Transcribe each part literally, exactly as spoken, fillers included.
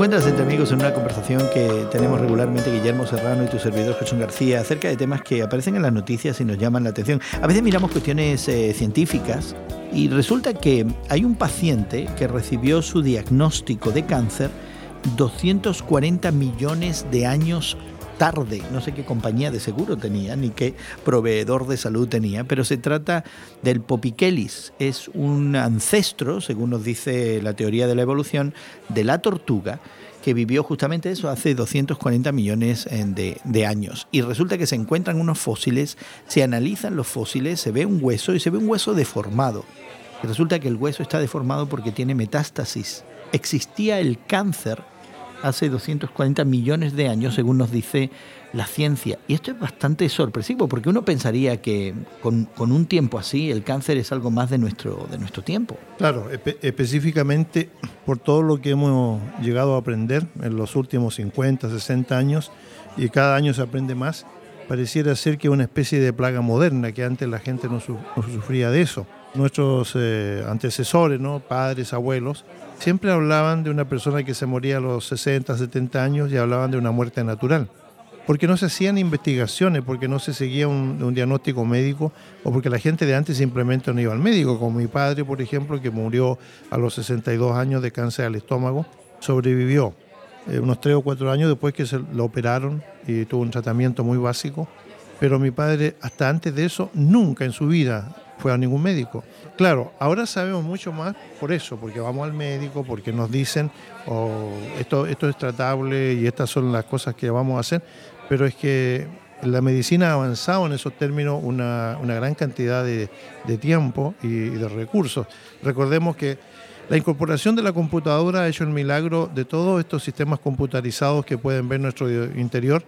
encuentras entre amigos en una conversación que tenemos regularmente Guillermo Serrano y tu servidor Jesús García acerca de temas que aparecen en las noticias y nos llaman la atención. A veces miramos cuestiones eh, científicas y resulta que hay un paciente que recibió su diagnóstico de cáncer doscientos cuarenta millones de años tarde. No sé qué compañía de seguro tenía ni qué proveedor de salud tenía, pero se trata del Popichelis. Es un ancestro, según nos dice la teoría de la evolución, de la tortuga, que vivió justamente eso hace doscientos cuarenta millones de, de años. Y resulta que se encuentran unos fósiles, se analizan los fósiles, se ve un hueso y se ve un hueso deformado. Y resulta que el hueso está deformado porque tiene metástasis. Existía el cáncer hace doscientos cuarenta millones de años, según nos dice la ciencia. Y esto es bastante sorpresivo, porque uno pensaría que con, con un tiempo así, el cáncer es algo más de nuestro, de nuestro tiempo. Claro, espe- específicamente por todo lo que hemos llegado a aprender en los últimos cincuenta, sesenta años, y cada año se aprende más, pareciera ser que es una especie de plaga moderna, que antes la gente no, su- no sufría de eso. Nuestros eh, antecesores, ¿no? Padres, abuelos, siempre hablaban de una persona que se moría a los sesenta, setenta años y hablaban de una muerte natural. Porque no se hacían investigaciones, porque no se seguía un, un diagnóstico médico o porque la gente de antes simplemente no iba al médico, como mi padre, por ejemplo, que murió a los sesenta y dos años de cáncer al estómago, sobrevivió eh, unos tres o cuatro años después que se lo operaron y tuvo un tratamiento muy básico. Pero mi padre, hasta antes de eso, nunca en su vida fue a ningún médico. Claro, ahora sabemos mucho más por eso, porque vamos al médico, porque nos dicen, oh, esto, esto es tratable y estas son las cosas que vamos a hacer, pero es que la medicina ha avanzado en esos términos una, una gran cantidad de, de tiempo y, y de recursos. Recordemos que la incorporación de la computadora ha hecho el milagro de todos estos sistemas computarizados que pueden ver nuestro interior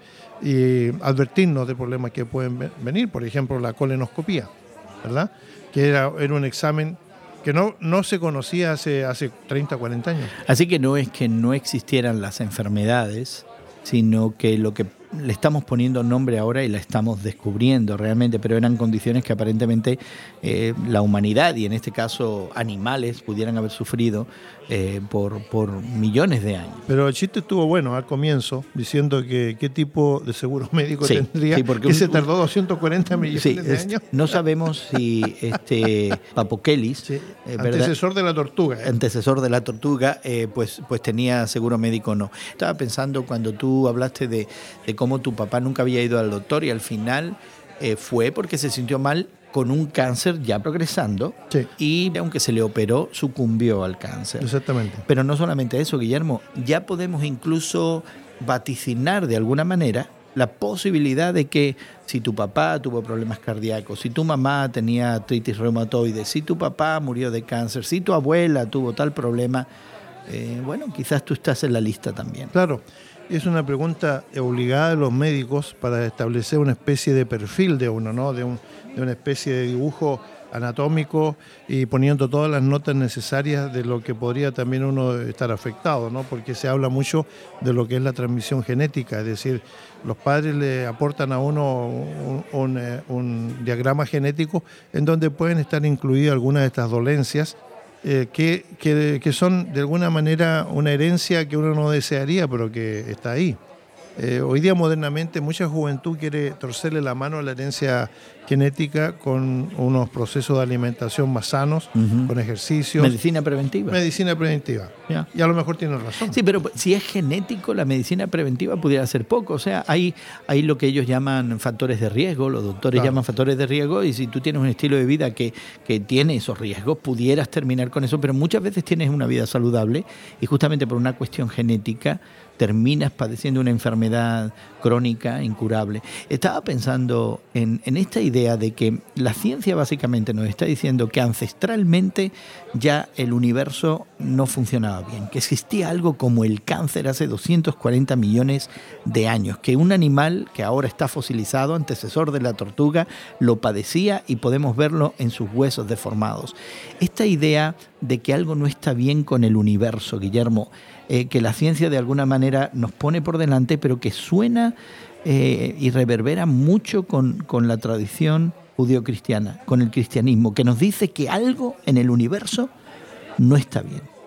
y advertirnos de problemas que pueden venir, por ejemplo la colonoscopía, ¿verdad? Que era, era un examen que no, no se conocía hace, hace treinta, cuarenta años. Así que no es que no existieran las enfermedades, sino que lo que le estamos poniendo nombre ahora y la estamos descubriendo realmente, pero eran condiciones que aparentemente eh, la humanidad, y en este caso animales, pudieran haber sufrido eh, por, por millones de años. Pero el chiste estuvo bueno al comienzo, diciendo que qué tipo de seguro médico sí, tendría, sí, porque que un, se tardó doscientos cuarenta millones sí, de es, años. No sabemos si este Popichelis, sí, eh, antecesor de la tortuga. ¿eh? Antecesor de la tortuga, eh, pues, pues tenía seguro médico o no. Estaba pensando cuando tú hablaste de, de cómo tu papá nunca había ido al doctor y al final eh, fue porque se sintió mal con un cáncer ya progresando sí. y aunque se le operó, sucumbió al cáncer. Exactamente. Pero no solamente eso, Guillermo, ya podemos incluso vaticinar de alguna manera la posibilidad de que si tu papá tuvo problemas cardíacos, si tu mamá tenía artritis reumatoide, si tu papá murió de cáncer, si tu abuela tuvo tal problema, eh, bueno, quizás tú estás en la lista también. Claro. Es una pregunta obligada de los médicos para establecer una especie de perfil de uno, ¿no? De, un, de una especie de dibujo anatómico y poniendo todas las notas necesarias de lo que podría también uno estar afectado, ¿no? Porque se habla mucho de lo que es la transmisión genética, es decir, los padres le aportan a uno un, un, un diagrama genético en donde pueden estar incluidas algunas de estas dolencias Eh, que, que, que son de alguna manera una herencia que uno no desearía, pero que está ahí. Eh, hoy día modernamente mucha juventud quiere torcerle la mano a la herencia genética con unos procesos de alimentación más sanos, uh-huh. con ejercicios. Medicina preventiva. Medicina preventiva. Yeah. Y a lo mejor tienen razón. Sí, pero si es genético, la medicina preventiva pudiera ser poco. O sea, hay, hay lo que ellos llaman factores de riesgo, los doctores claro. llaman factores de riesgo, y si tú tienes un estilo de vida que, que tiene esos riesgos, pudieras terminar con eso, pero muchas veces tienes una vida saludable y justamente por una cuestión genética terminas padeciendo una enfermedad crónica incurable. Estaba pensando en, en esta idea de que la ciencia básicamente nos está diciendo que ancestralmente ya el universo no funcionaba bien, que existía algo como el cáncer hace doscientos cuarenta millones de años, que un animal que ahora está fosilizado, antecesor de la tortuga, lo padecía y podemos verlo en sus huesos deformados. Esta idea de que algo no está bien con el universo, Guillermo, eh, que la ciencia de alguna manera nos pone por delante, pero que suena eh, y reverbera mucho con, con la tradición judeocristiana, con el cristianismo, que nos dice que algo en el universo no está bien.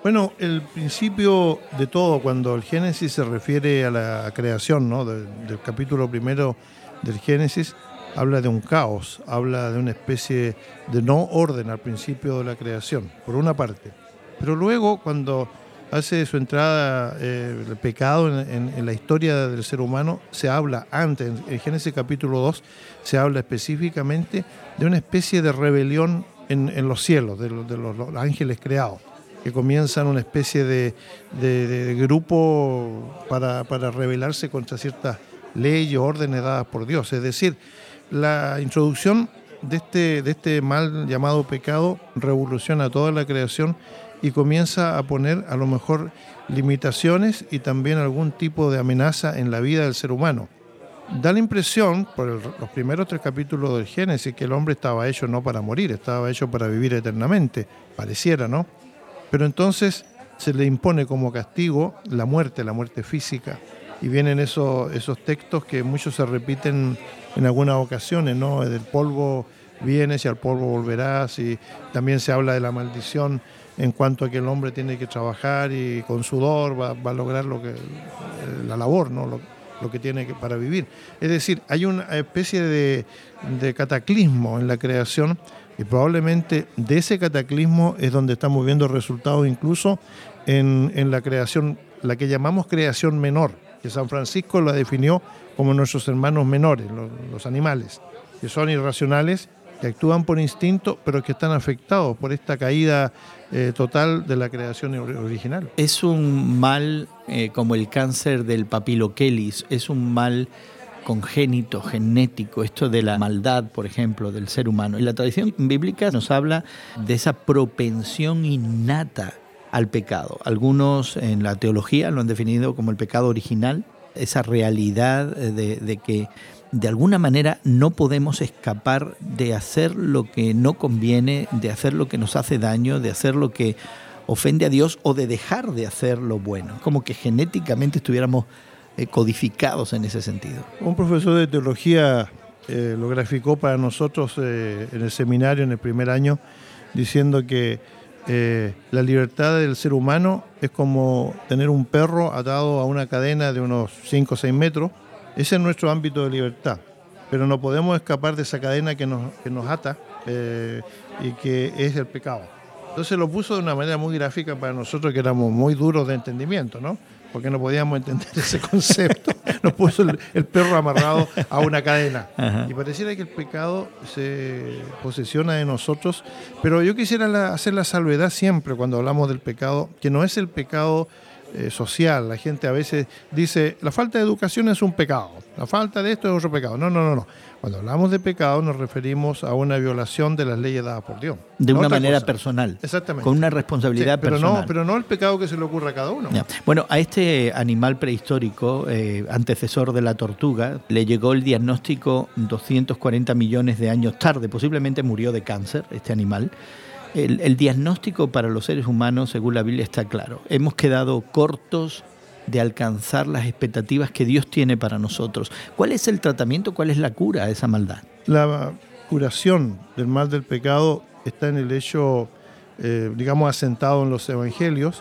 Bueno, el principio de todo, cuando el Génesis se refiere a la creación, ¿no? De, del capítulo primero del Génesis, habla de un caos, habla de una especie de no orden al principio de la creación, por una parte. Pero luego, cuando hace su entrada eh, el pecado en, en, en la historia del ser humano, se habla antes, en Génesis capítulo dos, se habla específicamente de una especie de rebelión en, en los cielos, de, los, de los, los ángeles creados, que comienzan una especie de, de, de grupo para, para rebelarse contra ciertas leyes, órdenes dadas por Dios. Es decir, la introducción de este, de este mal llamado pecado revoluciona toda la creación y comienza a poner a lo mejor limitaciones y también algún tipo de amenaza en la vida del ser humano. Da la impresión, por el, los primeros tres capítulos del Génesis, que el hombre estaba hecho no para morir, estaba hecho para vivir eternamente, pareciera, ¿no? Pero entonces se le impone como castigo la muerte, la muerte física. Y vienen esos, esos textos que muchos se repiten en algunas ocasiones, ¿no? Del polvo vienes y al polvo volverás, y también se habla de la maldición en cuanto a que el hombre tiene que trabajar y con sudor va, va a lograr lo que, la labor, ¿no? Lo, lo que tiene que, para vivir. Es decir, hay una especie de, de cataclismo en la creación, y probablemente de ese cataclismo es donde estamos viendo resultados incluso en, en la creación, la que llamamos creación menor, que San Francisco la definió como nuestros hermanos menores, los, los animales, que son irracionales, que actúan por instinto, pero que están afectados por esta caída eh, total de la creación original. Es un mal eh, como el cáncer del papiloquelis, es un mal congénito, genético, esto de la maldad, por ejemplo, del ser humano. Y la tradición bíblica nos habla de esa propensión innata al pecado. Algunos en la teología lo han definido como el pecado original, esa realidad de, de que de alguna manera no podemos escapar de hacer lo que no conviene, de hacer lo que nos hace daño, de hacer lo que ofende a Dios o de dejar de hacer lo bueno. Como que genéticamente estuviéramos eh, codificados en ese sentido. Un profesor de teología eh, lo graficó para nosotros eh, en el seminario en el primer año, diciendo que eh, la libertad del ser humano es como tener un perro atado a una cadena de unos cinco o seis metros. Ese es nuestro ámbito de libertad, pero no podemos escapar de esa cadena que nos, que nos ata eh, y que es el pecado. Entonces lo puso de una manera muy gráfica para nosotros que éramos muy duros de entendimiento, ¿no? Porque no podíamos entender ese concepto. Nos puso el, el perro amarrado a una cadena. Ajá. Y pareciera que el pecado se posesiona de nosotros, pero yo quisiera la, hacer la salvedad siempre cuando hablamos del pecado, que no es el pecado Eh, social. La gente a veces dice, la falta de educación es un pecado, la falta de esto es otro pecado. No, no, no, no. Cuando hablamos de pecado nos referimos a una violación de las leyes dadas por Dios. De no una manera cosa. Personal. Exactamente. Con una responsabilidad sí, pero personal. No, pero no el pecado que se le ocurra a cada uno. Ya. Bueno, a este animal prehistórico, eh, antecesor de la tortuga, le llegó el diagnóstico doscientos cuarenta millones de años tarde. Posiblemente murió de cáncer este animal. El, el diagnóstico para los seres humanos, según la Biblia, está claro. Hemos quedado cortos de alcanzar las expectativas que Dios tiene para nosotros. ¿Cuál es el tratamiento, cuál es la cura a esa maldad? La curación del mal del pecado está en el hecho, eh, digamos, asentado en los evangelios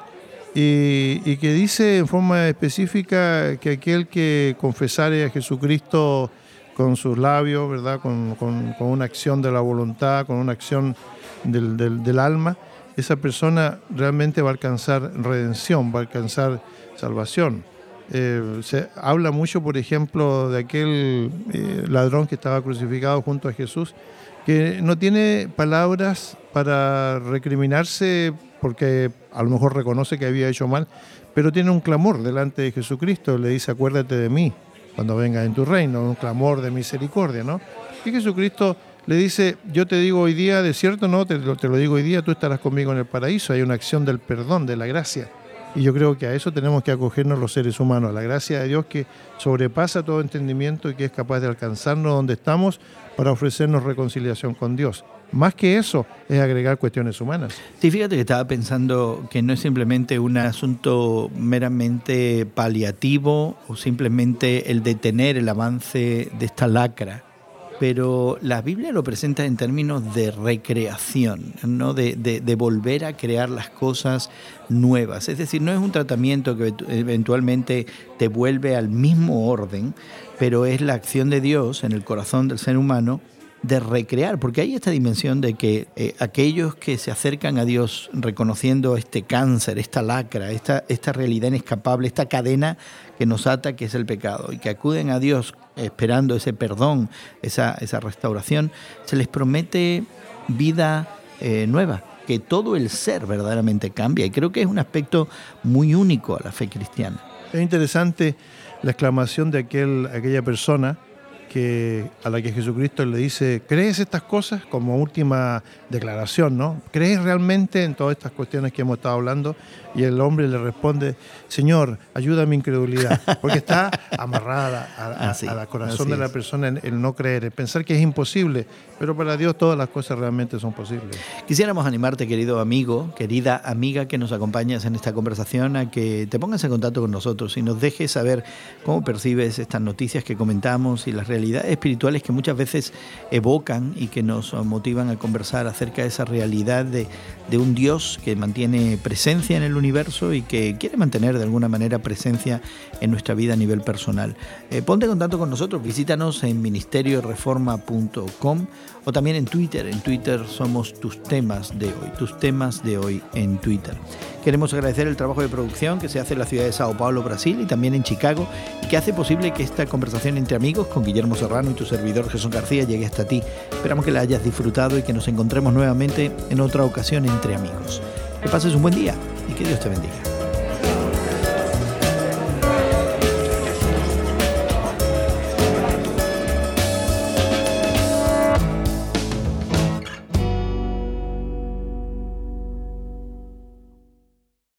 y, y que dice en forma específica que aquel que confesare a Jesucristo con sus labios, ¿verdad? Con, con, con una acción de la voluntad, con una acción Del, del, del alma, esa persona realmente va a alcanzar redención, va a alcanzar salvación. Eh, se habla mucho, por ejemplo, de aquel eh, ladrón que estaba crucificado junto a Jesús, que no tiene palabras para recriminarse porque a lo mejor reconoce que había hecho mal, pero tiene un clamor delante de Jesucristo, le dice, acuérdate de mí cuando venga en tu reino, un clamor de misericordia, ¿no? Y Jesucristo le dice, yo te digo hoy día, de cierto no, te lo, te lo digo hoy día, tú estarás conmigo en el paraíso. Hay una acción del perdón, de la gracia. Y yo creo que a eso tenemos que acogernos los seres humanos, a la gracia de Dios que sobrepasa todo entendimiento y que es capaz de alcanzarnos donde estamos para ofrecernos reconciliación con Dios. Más que eso, es agregar cuestiones humanas. Sí, fíjate que estaba pensando que no es simplemente un asunto meramente paliativo o simplemente el detener el avance de esta lacra pero la Biblia lo presenta en términos de recreación, ¿no? de, de, de volver a crear las cosas nuevas. Es decir, no es un tratamiento que eventualmente te vuelve al mismo orden, pero es la acción de Dios en el corazón del ser humano de recrear, porque hay esta dimensión de que eh, aquellos que se acercan a Dios reconociendo este cáncer, esta lacra, esta, esta realidad inescapable, esta cadena que nos ata, que es el pecado, y que acuden a Dios esperando ese perdón, esa, esa restauración, se les promete vida eh, nueva, que todo el ser verdaderamente cambia, y creo que es un aspecto muy único a la fe cristiana. Es interesante la exclamación de aquel, aquella persona que, a la que Jesucristo le dice, ¿crees estas cosas? Como última declaración, ¿no? ¿Crees realmente en todas estas cuestiones que hemos estado hablando? Y el hombre le responde, Señor, ayuda a mi incredulidad, porque está amarrada a, a, así, a la corazón de la persona el, el no creer, el pensar que es imposible, pero para Dios todas las cosas realmente son posibles. Quisiéramos animarte, querido amigo, querida amiga que nos acompañas en esta conversación, a que te pongas en contacto con nosotros y nos dejes saber cómo percibes estas noticias que comentamos y las realidades espirituales que muchas veces evocan y que nos motivan a conversar acerca de esa realidad de, de un Dios que mantiene presencia en el universo y que quiere mantener de alguna manera presencia en nuestra vida a nivel personal. Eh, ponte en contacto con nosotros, visítanos en ministerio reforma punto com o también en Twitter. En Twitter somos tus temas de hoy, tus temas de hoy en Twitter. Queremos agradecer el trabajo de producción que se hace en la ciudad de Sao Paulo, Brasil, y también en Chicago, y que hace posible que esta conversación entre amigos con Guillermo Serrano y tu servidor Jesús García llegue hasta ti. Esperamos que la hayas disfrutado y que nos encontremos nuevamente en otra ocasión entre amigos. Que pases un buen día y que Dios te bendiga.